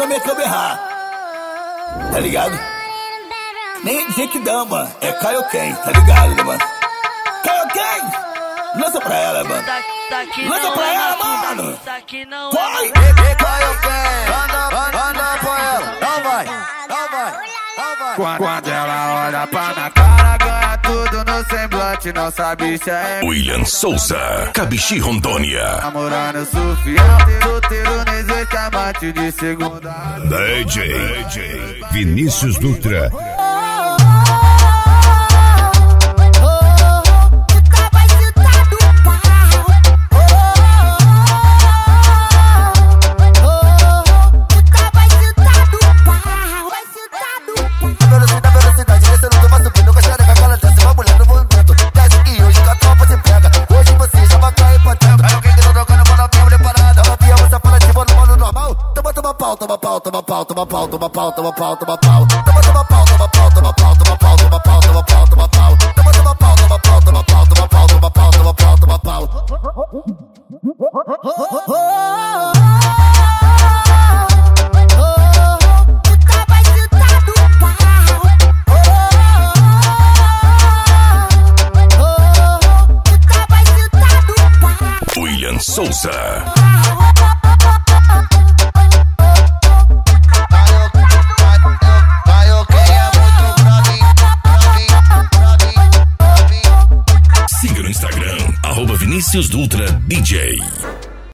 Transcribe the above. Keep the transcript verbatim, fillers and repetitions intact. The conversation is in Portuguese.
na minha cama errar. Tá ligado? Nem é dizer que dama, é Kaioken, tá ligado, né, mano? Kaioken! Lança pra ela, mano. Lança pra ela, mano! Vai! Kaioken! Anda pra ela! Não vai! Não vai! Não vai! Quando ela olha pra minha cara, ganha tudo no semblante. Nossa bicha é William Souza, Cabixi, Rondônia. namorando surfião, solteiro nem dois amante de segunda. D J Vinícius Dutra. Toma pau, toma pau, toma pau, toma pau, toma pau, toma pau. Toma toma pau, toma pau, toma pau, toma pau, toma pau, toma pau, toma pau. Toma toma pau, toma pau, toma pau, toma pau, toma pau, toma pau, toma pau. William Souza. Siga no Instagram, arroba Vinícius Dutra D J.